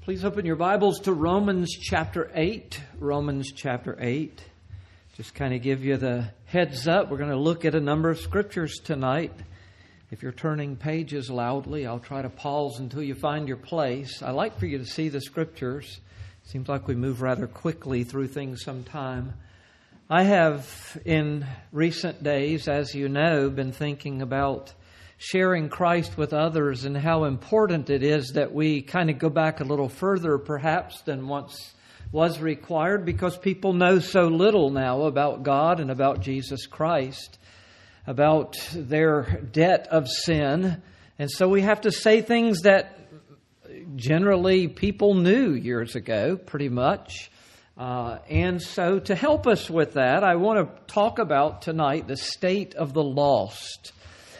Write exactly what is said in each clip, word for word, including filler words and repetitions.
Please open your Bibles to Romans chapter eight. Romans chapter eight. Just kind of give you the heads up. We're going to look at a number of scriptures tonight. If you're turning pages loudly, I'll try to pause until you find your place. I like for you to see the scriptures. Seems like we move rather quickly through things sometime. I have, in recent days, as you know, been thinking about sharing Christ with others and how important it is that we kind of go back a little further perhaps than once was required, because people know so little now about God and about Jesus Christ, about their debt of sin. And so we have to say things that generally people knew years ago, pretty much. Uh, and so to help us with that, I want to talk about tonight the state of the lost.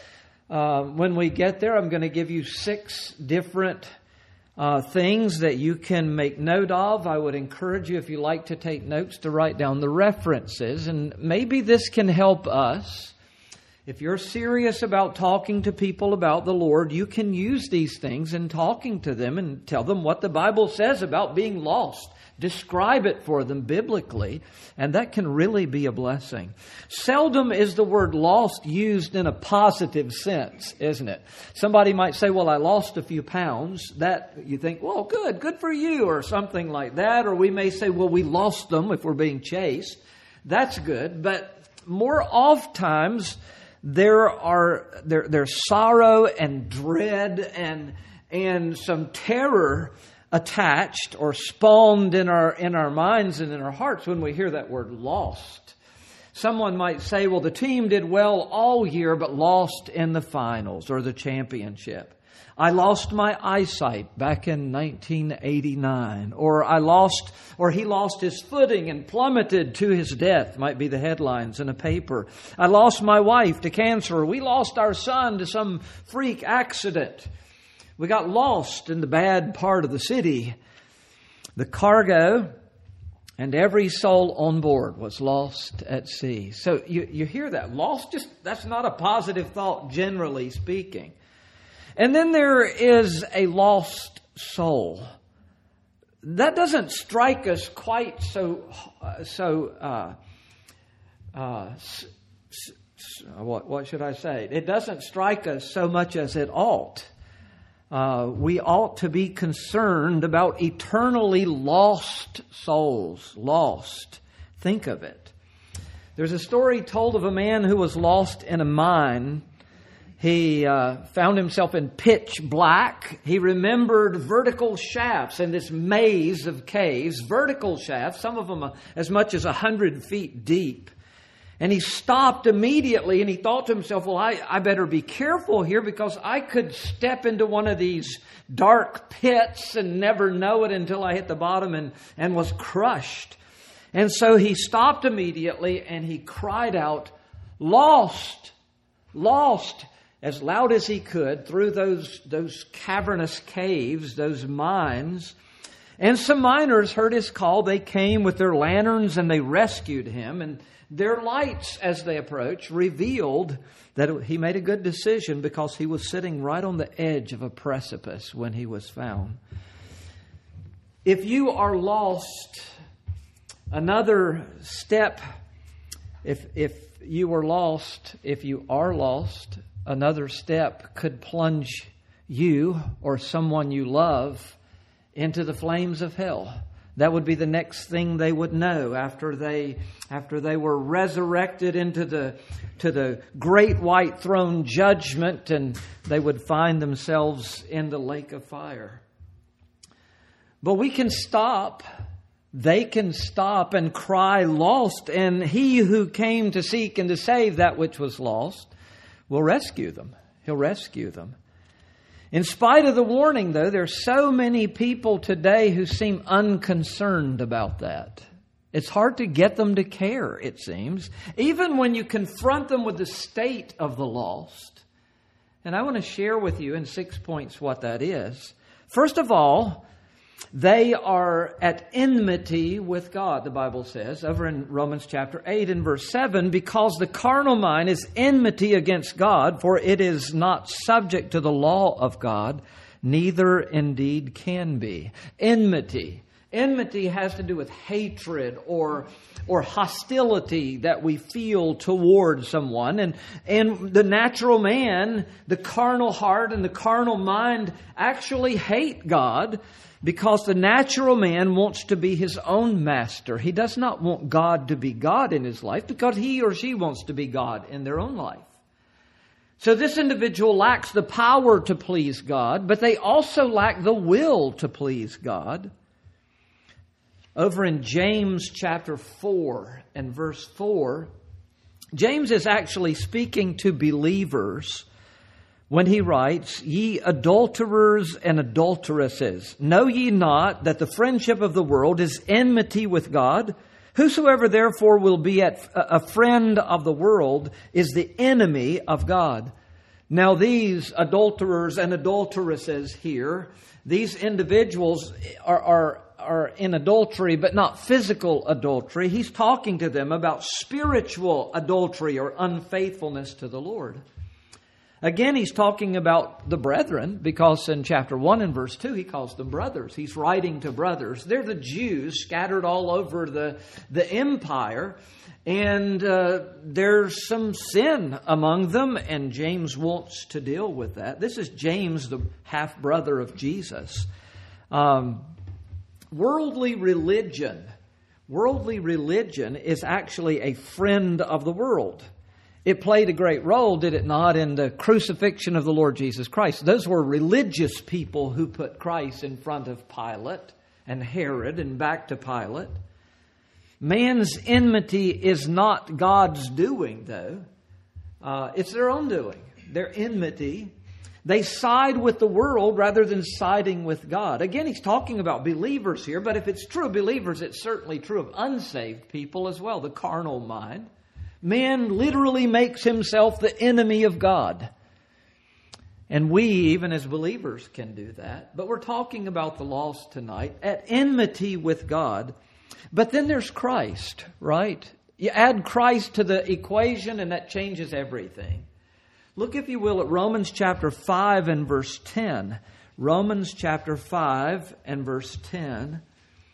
Uh, when we get there, I'm going to give you six different uh, things that you can make note of. I would encourage you, if you like to take notes, to write down the references. And maybe this can help us. If you're serious about talking to people about the Lord, you can use these things in talking to them and tell them what the Bible says about being lost. Describe it for them biblically, and that can really be a blessing. Seldom is the word lost used in a positive sense, isn't it? Somebody might say, well, I lost a few pounds. That you think, well, good, good for you, or something like that. Or we may say, well, we lost them if we're being chased. That's good. But more oftentimes, there are there, there's sorrow and dread and and some terror attached or spawned in our in our minds and in our hearts when we hear that word lost. Someone might say, well, the team did well all year but lost in the finals or the championship. I lost my eyesight back in nineteen eighty-nine. Or I lost, or he lost his footing and plummeted to his death, might be the headlines in a paper. I lost my wife to cancer. We lost our son to some freak accident. We got lost in the bad part of the city. The cargo and every soul on board was lost at sea. So you, you hear that. Lost, just that's not a positive thought, generally speaking. And then there is a lost soul. That doesn't strike us quite so, uh, so, uh, uh, s- s- what, what should I say? It doesn't strike us so much as it ought. Uh, we ought to be concerned about eternally lost souls. Lost. Think of it. There's a story told of a man who was lost in a mine. He uh, found himself in pitch black. He remembered vertical shafts in this maze of caves. Vertical shafts, some of them as much as a hundred feet deep. And he stopped immediately and he thought to himself, well, I, I better be careful here because I could step into one of these dark pits and never know it until I hit the bottom and, and was crushed. And so he stopped immediately and he cried out, lost, lost, as loud as he could through those, those cavernous caves, those mines. And some miners heard his call. They came with their lanterns and they rescued him. And their lights, as they approached, revealed that he made a good decision because he was sitting right on the edge of a precipice when he was found. If you are lost, another step, if if you were lost, if you are lost, another step could plunge you or someone you love into the flames of hell. That would be the next thing they would know after they after they were resurrected into the to the great white throne judgment, and they would find themselves in the lake of fire. But we can stop. They can stop and cry lost, and he who came to seek and to save that which was lost will rescue them. He'll rescue them. In spite of the warning, though, there are so many people today who seem unconcerned about that. It's hard to get them to care, it seems, even when you confront them with the state of the lost. And I want to share with you in six points what that is. First of all, they are at enmity with God, the Bible says, over in Romans chapter eight and verse seven, because the carnal mind is enmity against God, for it is not subject to the law of God, neither indeed can be. Enmity. Enmity has to do with hatred or or hostility that we feel toward someone. And, and the natural man, the carnal heart and the carnal mind actually hate God because the natural man wants to be his own master. He does not want God to be God in his life because he or she wants to be God in their own life. So this individual lacks the power to please God, but they also lack the will to please God. Over in James chapter four and verse four, James is actually speaking to believers when he writes, "Ye adulterers and adulteresses, know ye not that the friendship of the world is enmity with God? Whosoever therefore will be at a friend of the world is the enemy of God." Now these adulterers and adulteresses here, these individuals are, are are in adultery, but not physical adultery. He's talking to them about spiritual adultery or unfaithfulness to the Lord. Again, he's talking about the brethren, because in chapter one and verse two, he calls them brothers. He's writing to brothers. They're the Jews scattered all over the, the empire. And uh, there's some sin among them, and James wants to deal with that. This is James, the half-brother of Jesus. Um, worldly religion, worldly religion is actually a friend of the world. It played a great role, did it not, in the crucifixion of the Lord Jesus Christ. Those were religious people who put Christ in front of Pilate and Herod and back to Pilate. Man's enmity is not God's doing, though. Uh, it's their own doing. Their enmity. They side with the world rather than siding with God. Again, he's talking about believers here, but if it's true of believers, it's certainly true of unsaved people as well, the carnal mind. Man literally makes himself the enemy of God. And we, even as believers, can do that. But we're talking about the lost tonight, at enmity with God. But then there's Christ, right? You add Christ to the equation and that changes everything. Look, if you will, at Romans chapter five and verse ten. Romans chapter five and verse ten.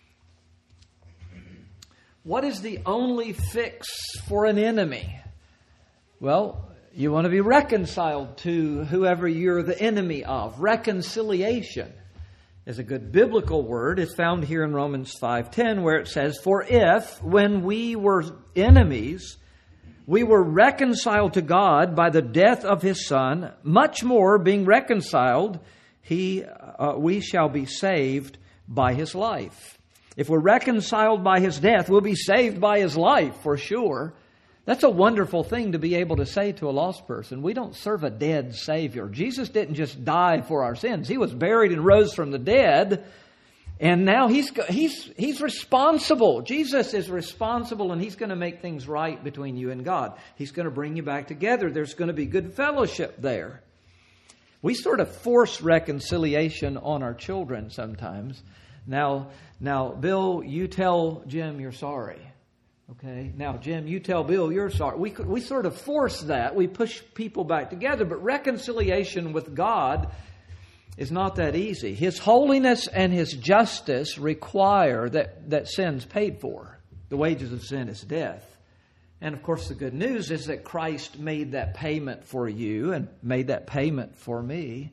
What is the only fix for an enemy? Well, you want to be reconciled to whoever you're the enemy of. Reconciliation is a good biblical word. It's found here in Romans five ten, where it says, "For if, when we were enemies, we were reconciled to God by the death of His Son, much more, being reconciled, he, uh, we shall be saved by His life." If we're reconciled by His death, we'll be saved by His life, for sure. That's a wonderful thing to be able to say to a lost person. We don't serve a dead Savior. Jesus didn't just die for our sins. He was buried and rose from the dead. And now he's he's he's responsible. Jesus is responsible, and He's going to make things right between you and God. He's going to bring you back together. There's going to be good fellowship there. We sort of force reconciliation on our children sometimes. Now, now, Bill, you tell Jim you're sorry. Okay. Now, Jim, you tell Bill you're sorry. We we sort of force that. We push people back together. But reconciliation with God is not that easy. His holiness and His justice require that, that sin's paid for. The wages of sin is death. And of course, the good news is that Christ made that payment for you and made that payment for me.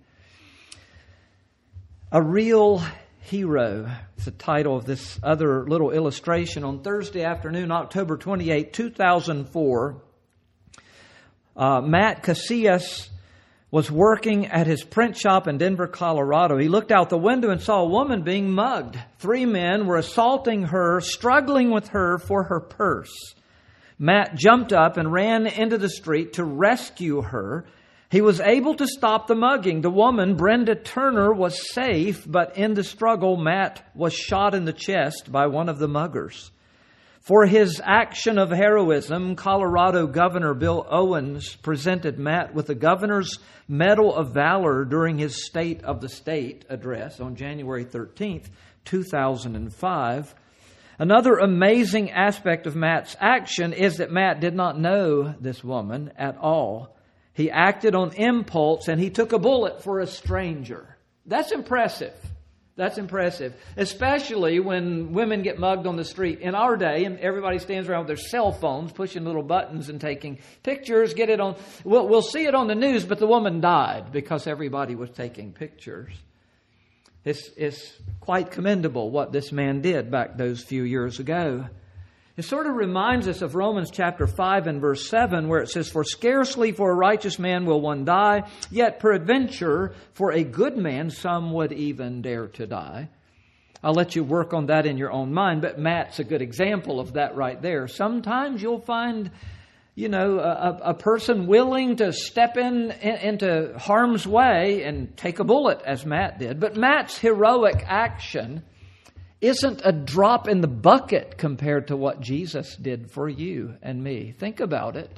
A real hero is the title of this other little illustration. On Thursday afternoon, October twenty-eighth, two thousand four, uh, Matt Casillas was working at his print shop in Denver, Colorado. He looked out the window and saw a woman being mugged. Three men were assaulting her, struggling with her for her purse. Matt jumped up and ran into the street to rescue her. He was able to stop the mugging. The woman, Brenda Turner, was safe, but in the struggle, Matt was shot in the chest by one of the muggers. For his action of heroism, Colorado Governor Bill Owens presented Matt with the Governor's Medal of Valor during his State of the State address on January thirteenth, two thousand five. Another amazing aspect of Matt's action is that Matt did not know this woman at all. He acted on impulse and he took a bullet for a stranger. That's impressive. That's impressive. Especially when women get mugged on the street. In our day, and everybody stands around with their cell phones, pushing little buttons and taking pictures, get it on. We'll, we'll see it on the news, but the woman died because everybody was taking pictures. It's, it's quite commendable what this man did back those few years ago. It sort of reminds us of Romans chapter five and verse seven, where it says, "For scarcely for a righteous man will one die, yet peradventure for a good man some would even dare to die." I'll let you work on that in your own mind, but Matt's a good example of that right there. Sometimes you'll find, you know, a, a person willing to step in, in into harm's way and take a bullet, as Matt did. But Matt's heroic action isn't a drop in the bucket compared to what Jesus did for you and me. Think about it.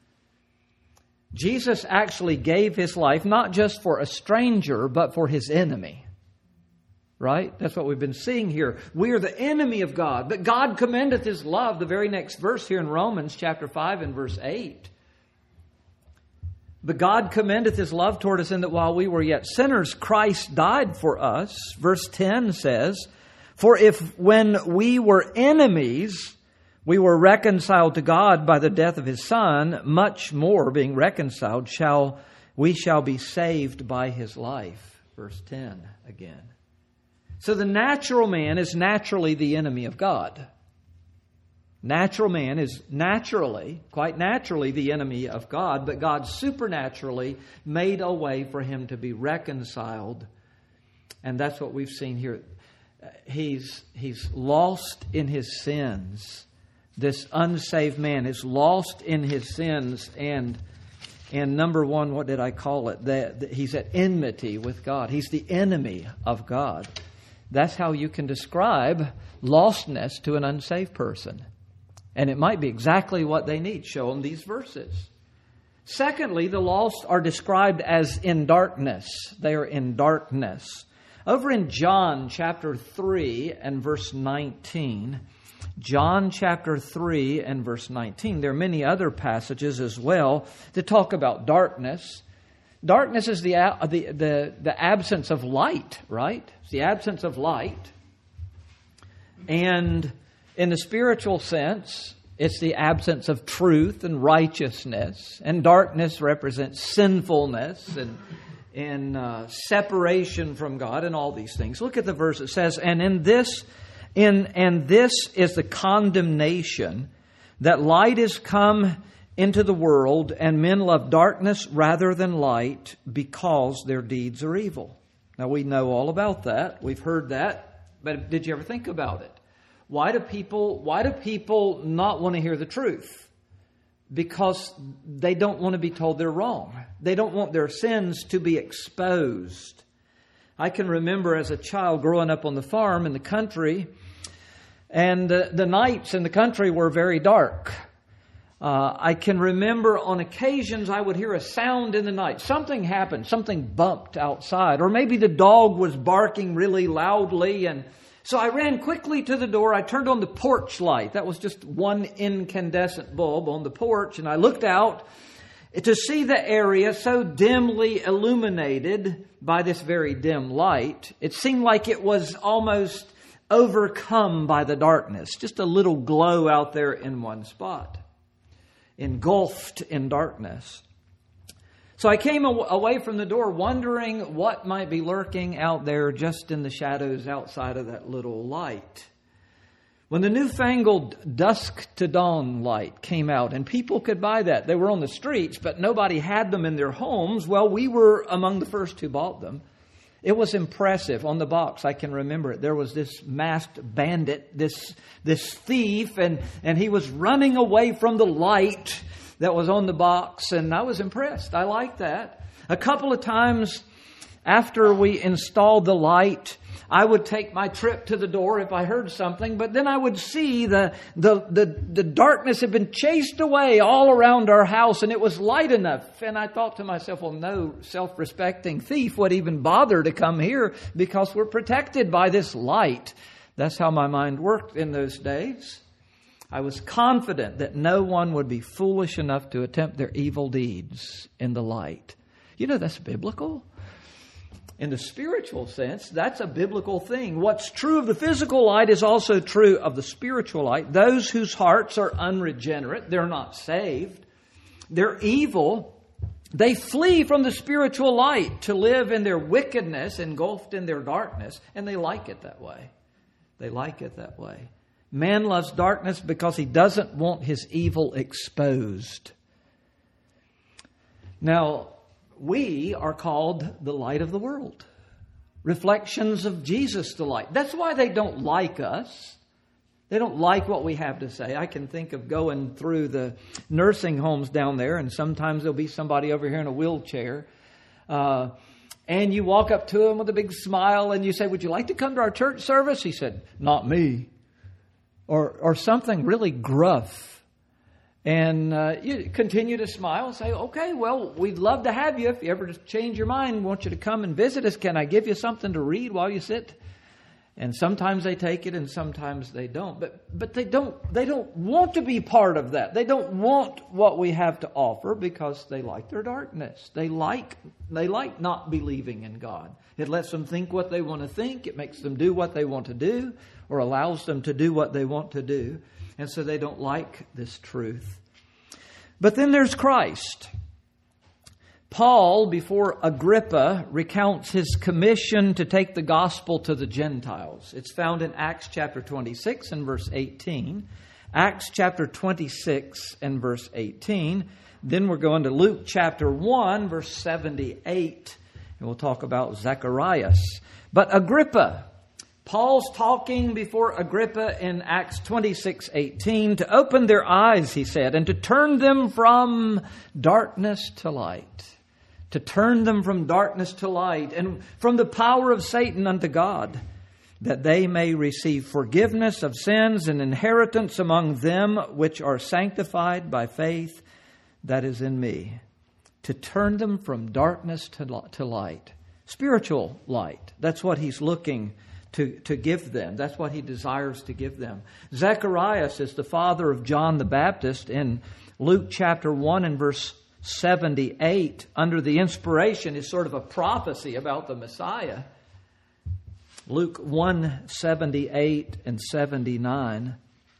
Jesus actually gave His life not just for a stranger, but for His enemy. Right? That's what we've been seeing here. We are the enemy of God, but God commendeth His love. The very next verse here in Romans chapter five and verse eight. "But God commendeth His love toward us in that while we were yet sinners, Christ died for us." Verse ten says, "For if when we were enemies, we were reconciled to God by the death of His Son, much more being reconciled, shall we shall be saved by His life." Verse ten again. So the natural man is naturally the enemy of God. Natural man is naturally, quite naturally, the enemy of God, but God supernaturally made a way for him to be reconciled. And that's what we've seen here. He's, he's lost in his sins. This unsaved man is lost in his sins. And, and number one, what did I call it? That, that he's at enmity with God. He's the enemy of God. That's how you can describe lostness to an unsaved person. And it might be exactly what they need. Show them these verses. Secondly, the lost are described as in darkness. They are in darkness. Over in John chapter three and verse nineteen, John chapter three and verse nineteen, there are many other passages as well that talk about darkness. Darkness is the, the, the, the absence of light, right? It's the absence of light. And in the spiritual sense, it's the absence of truth and righteousness. And darkness represents sinfulness and in uh, separation from God and all these things. Look at the verse. It says, and in this, in and this is the condemnation, that light is come into the world, and men love darkness rather than light, because their deeds are evil. Now we know all about that. We've heard that. But did you ever think about it? Why do people, why do people not want to hear the truth? Because they don't want to be told they're wrong. They don't want their sins to be exposed. I can remember as a child growing up on the farm in the country, and the, the nights in the country were very dark. Uh, I can remember on occasions I would hear a sound in the night. Something happened. Something bumped outside. Or maybe the dog was barking really loudly. And so I ran quickly to the door. I turned on the porch light. That was just one incandescent bulb on the porch. And I looked out to see the area so dimly illuminated by this very dim light. It seemed like it was almost overcome by the darkness. Just a little glow out there in one spot. Engulfed in darkness. So I came away from the door wondering what might be lurking out there just in the shadows outside of that little light. When the newfangled dusk to dawn light came out and people could buy that, they were on the streets, but nobody had them in their homes. Well, we were among the first who bought them. It was impressive. On the box, I can remember it. There was this masked bandit, this this thief, and, and he was running away from the light that was on the box, and I was impressed. I liked that. A couple of times after we installed the light, I would take my trip to the door if I heard something, but then I would see the, the, the, the darkness had been chased away all around our house, and it was light enough. And I thought to myself, well, no self-respecting thief would even bother to come here because we're protected by this light. That's how my mind worked in those days. I was confident that no one would be foolish enough to attempt their evil deeds in the light. You know, that's biblical. In the spiritual sense, that's a biblical thing. What's true of the physical light is also true of the spiritual light. Those whose hearts are unregenerate, they're not saved, they're evil, they flee from the spiritual light to live in their wickedness, engulfed in their darkness, and they like it that way. They like it that way. Man loves darkness because he doesn't want his evil exposed. Now, we are called the light of the world. Reflections of Jesus' the light. That's why they don't like us. They don't like what we have to say. I can think of going through the nursing homes down there, and sometimes there'll be somebody over here in a wheelchair. Uh, and you walk up to him with a big smile and you say, "Would you like to come to our church service?" He said, "Not me." Or, or something really gruff. And uh, you continue to smile and say, "Okay, well, we'd love to have you. If you ever change your mind, we want you to come and visit us. Can I give you something to read while you sit?" And sometimes they take it and sometimes they don't. But but they don't they don't want to be part of that. They don't want what we have to offer because they like their darkness. They like they like not believing in God. It lets them think what they want to think. It makes them do what they want to do, or allows them to do what they want to do. And so they don't like this truth. But then there's Christ. Paul, before Agrippa, recounts his commission to take the gospel to the Gentiles. It's found in Acts chapter twenty-six and verse eighteen. Acts chapter twenty-six and verse eighteen. Then we're going to Luke chapter one, verse seventy-eight. And we'll talk about Zacharias. But Agrippa, Paul's talking before Agrippa in Acts twenty-six eighteen to open their eyes, he said, and to turn them from darkness to light. To turn them from darkness to light and from the power of Satan unto God, that they may receive forgiveness of sins and inheritance among them which are sanctified by faith that is in me. To turn them from darkness to light. Spiritual light. That's what he's looking to, to give them. That's what he desires to give them. Zacharias is the father of John the Baptist in Luke chapter one and verse seventy-eight. Under the inspiration is sort of a prophecy about the Messiah. Luke one, seventy-eight and seventy-nine.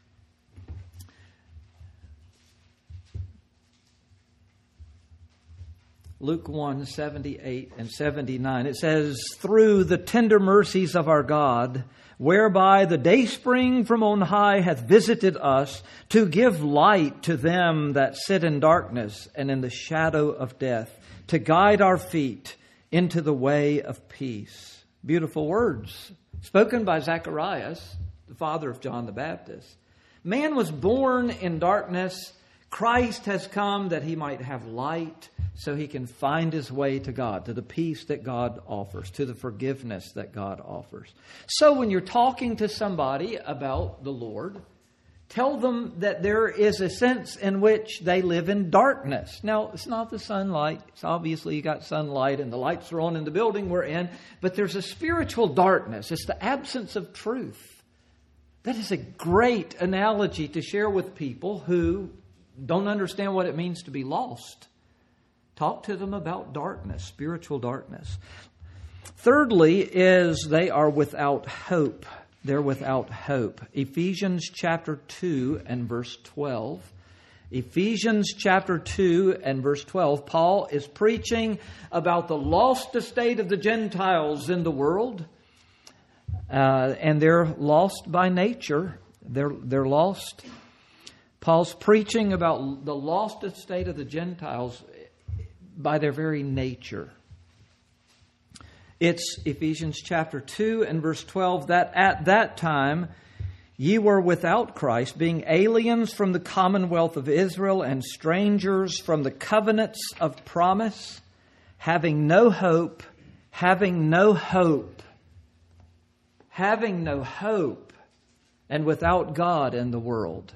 Luke one, seventy-eight and seventy-nine. It says, "Through the tender mercies of our God, whereby the dayspring from on high hath visited us, to give light to them that sit in darkness and in the shadow of death, to guide our feet into the way of peace." Beautiful words spoken by Zacharias, the father of John the Baptist. Man was born in darkness. Christ has come that he might have light, so he can find his way to God, to the peace that God offers, to the forgiveness that God offers. So when you're talking to somebody about the Lord, tell them that there is a sense in which they live in darkness. Now, it's not the sunlight. It's obviously you got sunlight and the lights are on in the building we're in, but there's a spiritual darkness. It's the absence of truth. That is a great analogy to share with people who don't understand what it means to be lost. Talk to them about darkness, spiritual darkness. Thirdly is they are without hope. They're without hope. Ephesians chapter two and verse twelve. Ephesians chapter two and verse twelve. Paul is preaching about the lost estate of the Gentiles in the world. Uh, and they're lost by nature. They're, they're lost. Paul's preaching about the lost estate of the Gentiles by their very nature. It's Ephesians chapter two and verse twelve, that at that time ye were without Christ, being aliens from the commonwealth of Israel and strangers from the covenants of promise, having no hope, having no hope, having no hope, and without God in the world.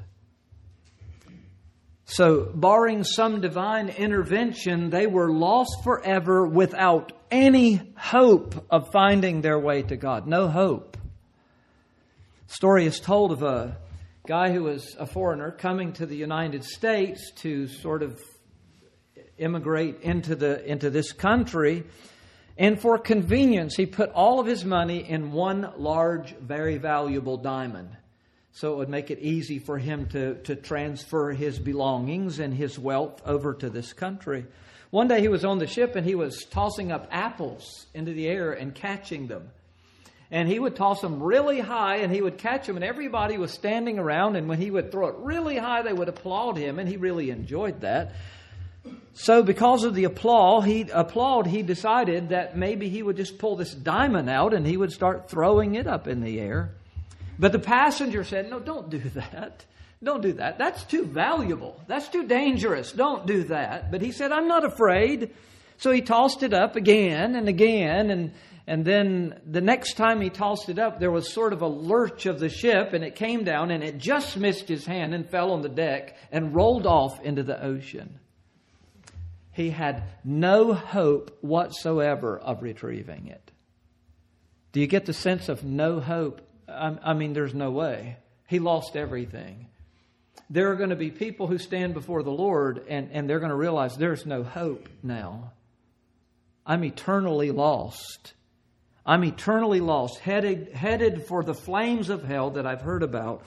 So, barring some divine intervention, they were lost forever without any hope of finding their way to God. No hope. Story is told of a guy who was a foreigner coming to the United States to sort of immigrate into the into this country. And for convenience, he put all of his money in one large, very valuable diamond. So it would make it easy for him to, to transfer his belongings and his wealth over to this country. One day he was on the ship and he was tossing up apples into the air and catching them. And he would toss them really high and he would catch them and everybody was standing around. And when he would throw it really high, they would applaud him, and he really enjoyed that. So because of the applaud, he applaud, he decided that maybe he would just pull this diamond out and he would start throwing it up in the air. But the passenger said, "No, don't do that. Don't do that. That's too valuable. That's too dangerous. Don't do that." But he said, "I'm not afraid." So he tossed it up again and again. And, and then the next time he tossed it up, there was sort of a lurch of the ship and it came down and it just missed his hand and fell on the deck and rolled off into the ocean. He had no hope whatsoever of retrieving it. Do you get the sense of no hope? I mean, there's no way. He lost everything. There are going to be people who stand before the Lord and, and they're going to realize there's no hope now. I'm eternally lost. I'm eternally lost, headed, headed for the flames of hell that I've heard about.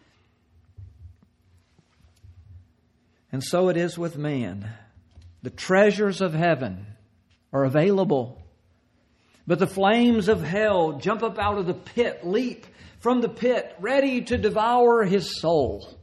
And so it is with man. The treasures of heaven are available. But the flames of hell jump up out of the pit, leap from the pit, ready to devour his soul.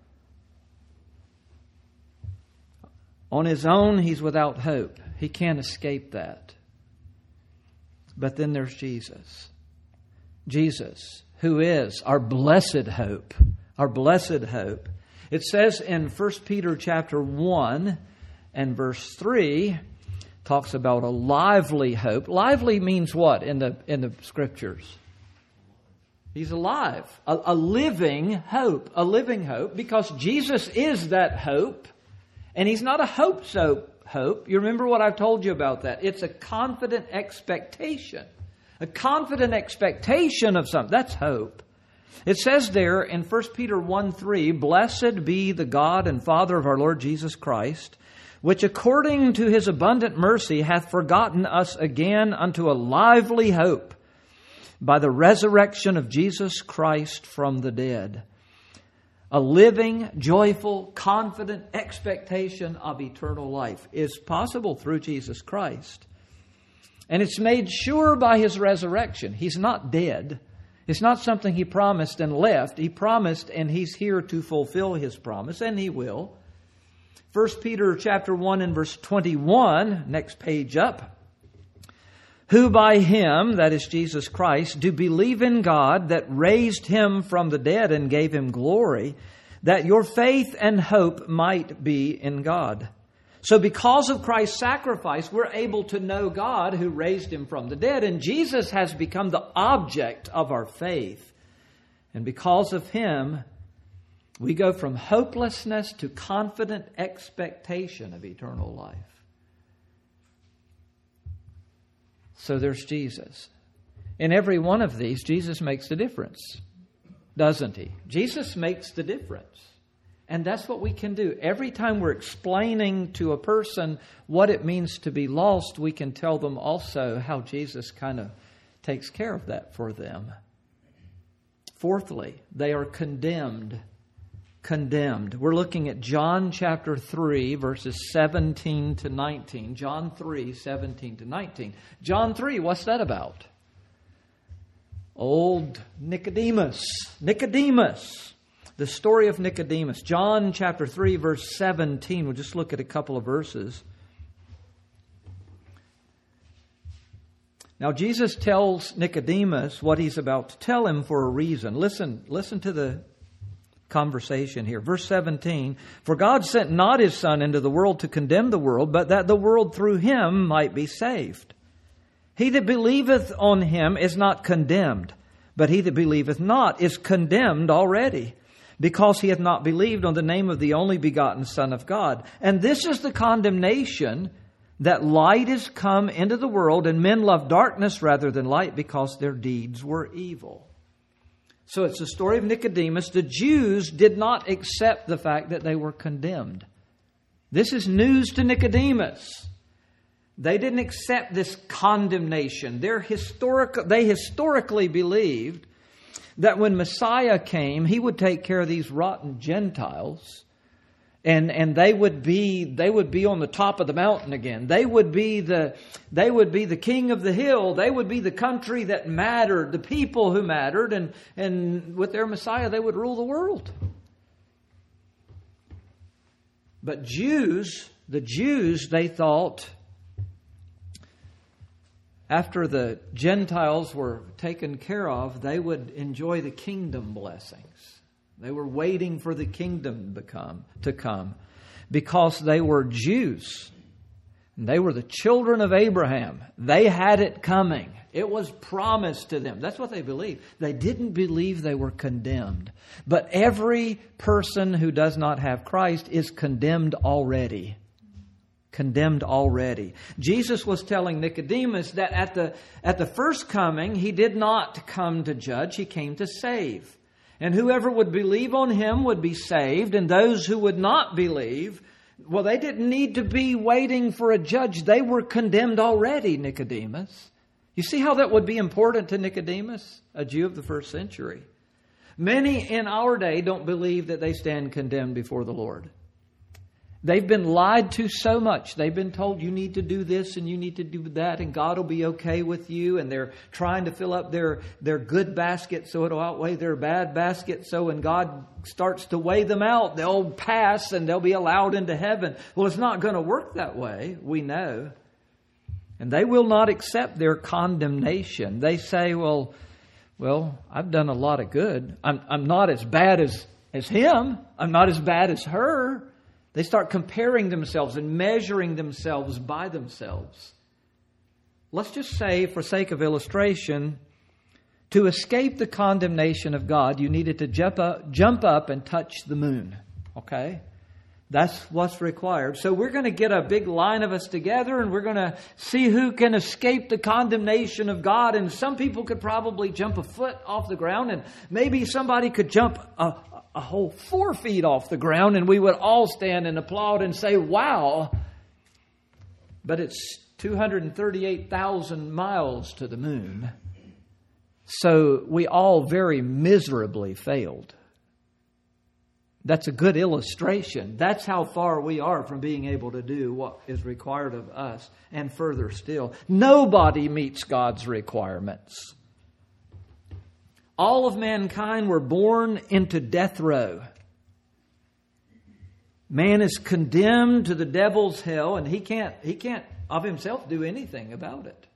On his own, he's without hope. He can't escape that. But then there's Jesus. Jesus, who is our blessed hope. Our blessed hope. It says in First Peter chapter one and verse three, talks about a lively hope. Lively means what in the in the scriptures? He's alive. A, a living hope. A living hope. Because Jesus is that hope. And He's not a hope so hope. You remember what I've told you about that. It's a confident expectation. A confident expectation of something. That's hope. It says there in First Peter one three, "Blessed be the God and Father of our Lord Jesus Christ, which according to His abundant mercy hath forgotten us again unto a lively hope by the resurrection of Jesus Christ from the dead." A living, joyful, confident expectation of eternal life is possible through Jesus Christ. And it's made sure by His resurrection. He's not dead. It's not something He promised and left. He promised and He's here to fulfill His promise, and He will. First Peter chapter one and verse twenty-one, next page up. "Who by Him," that is Jesus Christ, "do believe in God that raised Him from the dead and gave Him glory, that your faith and hope might be in God." So because of Christ's sacrifice, we're able to know God who raised Him from the dead. And Jesus has become the object of our faith. And because of Him, we go from hopelessness to confident expectation of eternal life. So there's Jesus. In every one of these, Jesus makes the difference, doesn't He? Jesus makes the difference. And that's what we can do. Every time we're explaining to a person what it means to be lost, we can tell them also how Jesus kind of takes care of that for them. Fourthly, they are condemned. Condemned. We're looking at John chapter three, verses seventeen to nineteen. John three, seventeen to nineteen. John three, what's that about? Old Nicodemus. Nicodemus. The story of Nicodemus. John chapter three, verse seventeen. We'll just look at a couple of verses. Now Jesus tells Nicodemus what He's about to tell him for a reason. Listen, listen to the conversation here. Verse seventeen, "For God sent not His Son into the world to condemn the world, but that the world through Him might be saved. He that believeth on Him is not condemned, but he that believeth not is condemned already, because he hath not believed on the name of the only begotten Son of God. And this is the condemnation, that light is come into the world, and men love darkness rather than light, because their deeds were evil." So it's the story of Nicodemus. The Jews did not accept the fact that they were condemned. This is news to Nicodemus. They didn't accept this condemnation. They're historic, they historically believed that when Messiah came, He would take care of these rotten Gentiles, and and they would be they would be on the top of the mountain again. They would be the they would be the king of the hill. They would be the country that mattered, the people who mattered, and and with their Messiah they would rule the world. But Jews, the Jews, they thought, after the Gentiles were taken care of, they would enjoy the kingdom blessings. They were waiting for the kingdom to come, to come because they were Jews. They were the children of Abraham. They had it coming. It was promised to them. That's what they believed. They didn't believe they were condemned. But every person who does not have Christ is condemned already. Condemned already. Jesus was telling Nicodemus that at the at the first coming, He did not come to judge, He came to save. And whoever would believe on Him would be saved, and those who would not believe, well, they didn't need to be waiting for a judge. They were condemned already, Nicodemus. You see how that would be important to Nicodemus, a Jew of the first century? Many in our day don't believe that they stand condemned before the Lord. They've been lied to so much. They've been told you need to do this and you need to do that and God will be okay with you. And they're trying to fill up their, their good basket so it'll outweigh their bad basket. So when God starts to weigh them out, they'll pass and they'll be allowed into heaven. Well, it's not going to work that way, we know. And they will not accept their condemnation. They say, well, well, I've done a lot of good. I'm, I'm not as bad as, as him. I'm not as bad as her. They start comparing themselves and measuring themselves by themselves. Let's just say, for sake of illustration, to escape the condemnation of God, you needed to jump up, jump up and touch the moon. Okay? That's what's required. So we're going to get a big line of us together and we're going to see who can escape the condemnation of God. And some people could probably jump a foot off the ground, and maybe somebody could jump a a whole four feet off the ground, and we would all stand and applaud and say, wow. But it's two hundred thirty-eight thousand miles to the moon. So we all very miserably failed. That's a good illustration. That's how far we are from being able to do what is required of us, and further still. Nobody meets God's requirements. All of mankind were born into death row. Man is condemned to the devil's hell, and he can't, he can't of himself do anything about it.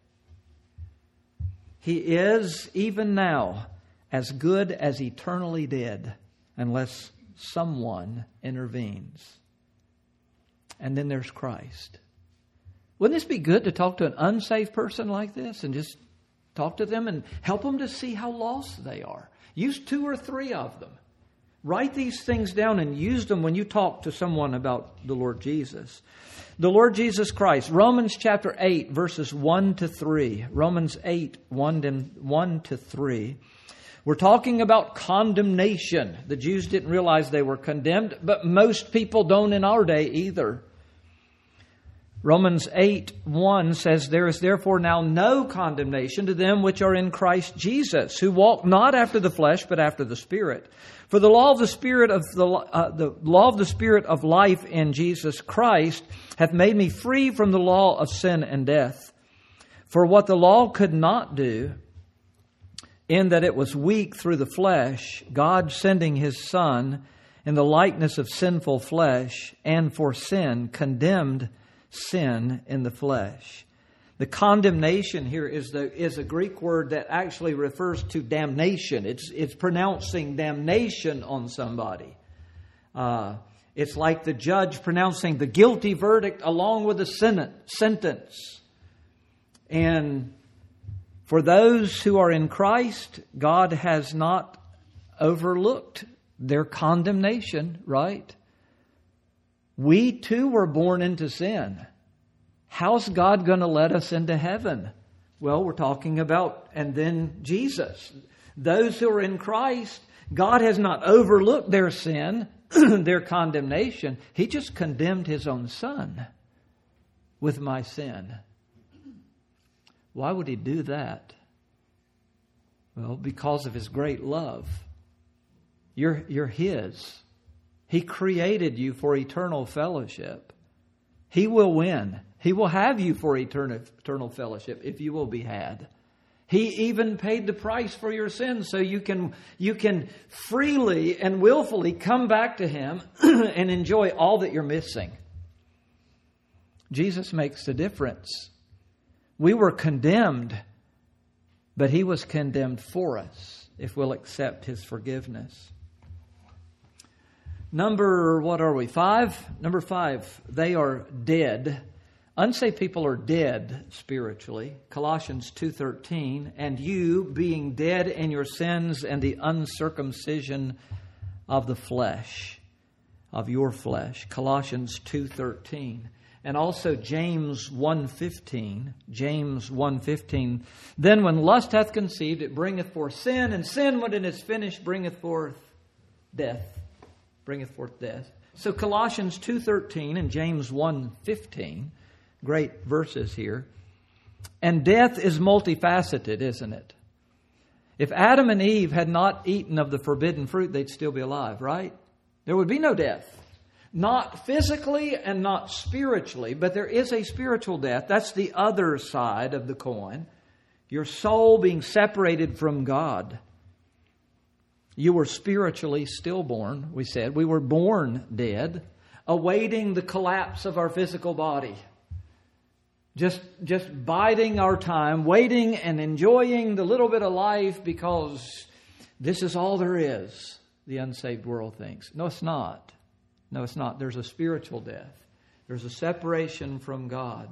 He is, even now, as good as eternally dead, unless someone intervenes. And then there's Christ. Wouldn't this be good to talk to an unsaved person like this and just talk to them and help them to see how lost they are? Use two or three of them. Write these things down and use them when you talk to someone about the Lord Jesus. The Lord Jesus Christ. Romans chapter eight, verses one to three. Romans eight, one to three. We're talking about condemnation. The Jews didn't realize they were condemned, but most people don't in our day either. Romans eight one says, there is therefore now no condemnation to them which are in Christ Jesus, who walk not after the flesh, but after the Spirit. For the law of the Spirit of the, uh, the law of the Spirit of life in Jesus Christ hath made me free from the law of sin and death. For what the law could not do, in that it was weak through the flesh, God sending His Son in the likeness of sinful flesh, and for sin condemned sin in the flesh. The condemnation here is the is a Greek word that actually refers to damnation. It's it's pronouncing damnation on somebody. Uh, it's like the judge pronouncing the guilty verdict along with the sentence. And for those who are in Christ, God has not overlooked their condemnation, right? We too were born into sin. How's God going to let us into heaven? Well, we're talking about, and then Jesus. Those who are in Christ, God has not overlooked their sin, their condemnation. He just condemned His own Son with my sin Why would He do that? Well, because of His great love. You're, you're His. He created you for eternal fellowship. He will win. He will have you for eternal, eternal fellowship if you will be had. He even paid the price for your sins so you can, you can freely and willfully come back to Him and enjoy all that you're missing. Jesus makes the difference. We were condemned, but He was condemned for us if we'll accept His forgiveness. Number, what are we? Five? Number five, they are dead. Unsaved people are dead spiritually. Colossians two thirteen, and you being dead in your sins and the uncircumcision of the flesh, of your flesh. Colossians two thirteen. And also James one fifteen. James one fifteen. Then when lust hath conceived, it bringeth forth sin, and sin when it is finished bringeth forth death. Bringeth forth death. So Colossians two thirteen and James one fifteen. Great verses here. And death is multifaceted, isn't it? If Adam and Eve had not eaten of the forbidden fruit, they'd still be alive, right? There would be no death. Not physically and not spiritually, but there is a spiritual death. That's the other side of the coin. Your soul being separated from God. You were spiritually stillborn, we said. We were born dead, awaiting the collapse of our physical body. Just, just biding our time, waiting and enjoying the little bit of life because this is all there is, the unsaved world thinks. No, it's not. No, it's not. There's a spiritual death. There's a separation from God.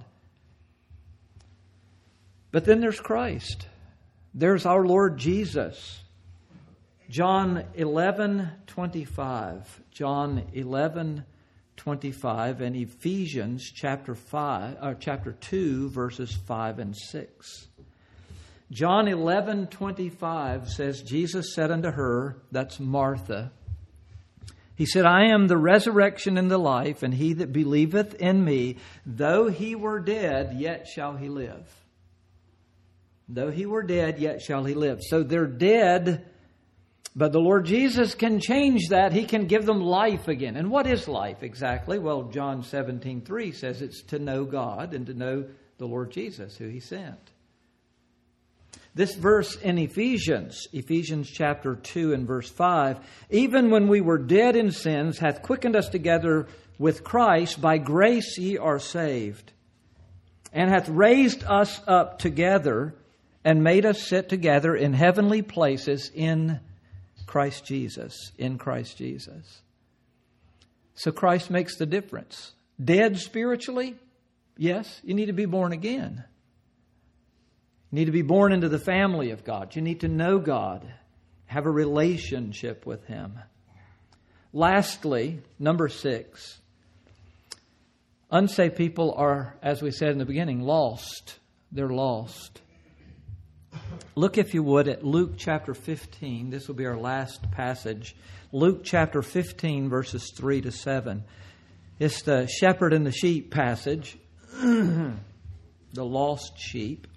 But then there's Christ. There's our Lord Jesus. John eleven twenty-five. John eleven twenty-five and Ephesians chapter five or chapter two verses five and six. John eleven twenty-five says, Jesus said unto her, that's Martha, He said, I am the resurrection and the life, and he that believeth in me, though he were dead, yet shall he live. Though he were dead, yet shall he live. So they're dead, but the Lord Jesus can change that. He can give them life again. And what is life exactly? Well, John seventeen three says it's to know God and to know the Lord Jesus, who He sent. This verse in Ephesians, Ephesians chapter two and verse five, even when we were dead in sins, hath quickened us together with Christ, by grace ye are saved, and hath raised us up together and made us sit together in heavenly places in Christ Jesus, in Christ Jesus. So Christ makes the difference. Dead spiritually? Yes, you need to be born again. You need to be born into the family of God. You need to know God, have a relationship with Him. Lastly, number six, unsaved people are, as we said in the beginning, lost. They're lost. Look, if you would, at Luke chapter fifteen. This will be our last passage. Luke chapter fifteen, verses three to seven. It's the shepherd and the sheep passage. The lost sheep.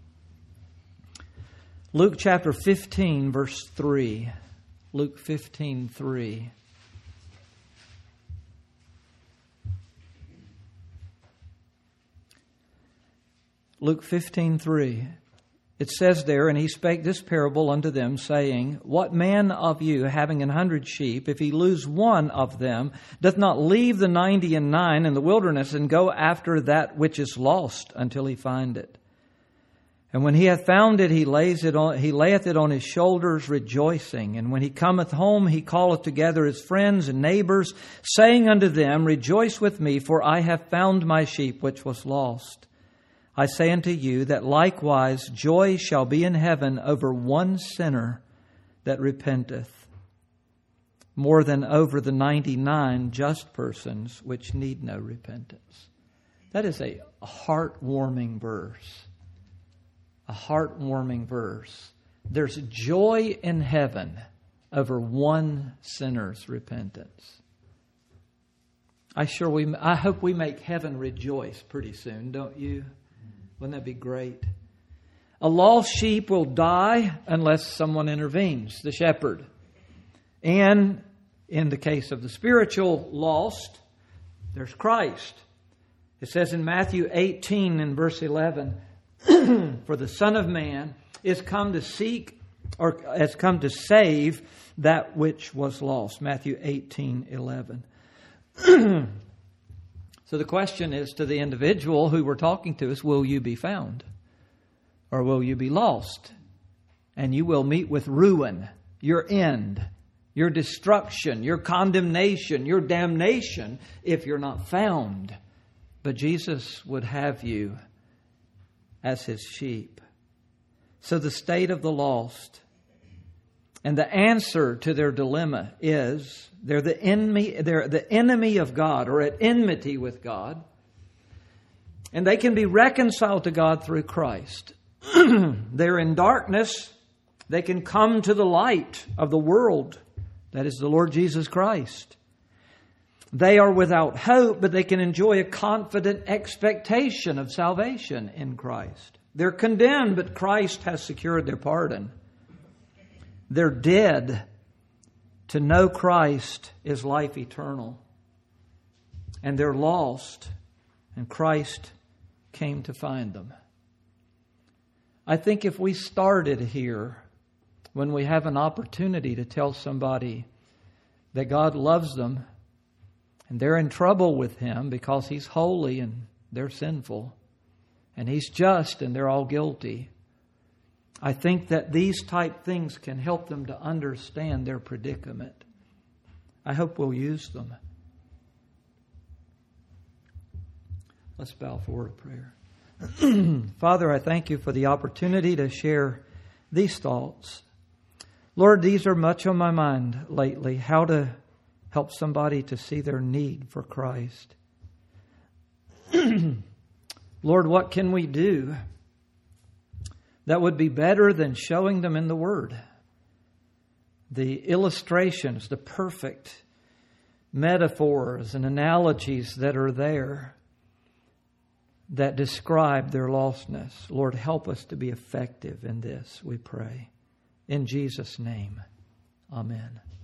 Luke chapter fifteen, verse three. Luke fifteen, three. Luke fifteen, three. It says there, and he spake this parable unto them, saying, What man of you, having an hundred sheep, if he lose one of them, doth not leave the ninety and nine in the wilderness, and go after that which is lost until he find it? And when he hath found it, he lays it on, he layeth it on his shoulders, rejoicing. And when he cometh home, he calleth together his friends and neighbors, saying unto them, Rejoice with me, for I have found my sheep which was lost. I say unto you that likewise joy shall be in heaven over one sinner that repenteth, more than over the ninety-nine just persons which need no repentance. That is a heartwarming verse. A heartwarming verse. There's joy in heaven over one sinner's repentance. I sure we. I hope we make heaven rejoice pretty soon, don't you? Wouldn't that be great? A lost sheep will die unless someone intervenes, the shepherd. And in the case of the spiritual lost, there's Christ. It says in Matthew eighteen and verse eleven, for the Son of Man is come to seek, or has come to save that which was lost. Matthew eighteen eleven. So the question is to the individual who we're talking to is, will you be found? Or will you be lost? And you will meet with ruin, your end, your destruction, your condemnation, your damnation if you're not found. But Jesus would have you as His sheep. So the state of the lost and the answer to their dilemma is they're the enemy, they're the enemy of God, or at enmity with God. And they can be reconciled to God through Christ. They're in darkness. They can come to the light of the world. That is the Lord Jesus Christ. They are without hope, but they can enjoy a confident expectation of salvation in Christ. They're condemned, but Christ has secured their pardon. They're dead. To know Christ is life eternal. And they're lost, and Christ came to find them. I think if we started here, when we have an opportunity to tell somebody that God loves them, and they're in trouble with Him because He's holy and they're sinful, and He's just and they're all guilty, I think that these type things can help them to understand their predicament. I hope we'll use them. Let's bow for a word of prayer. Father, I thank You for the opportunity to share these thoughts. Lord, these are much on my mind lately. How to help somebody to see their need for Christ. Lord, what can we do that would be better than showing them in the Word? The illustrations, the perfect metaphors and analogies that are there that describe their lostness. Lord, help us to be effective in this, we pray. In Jesus' name, amen.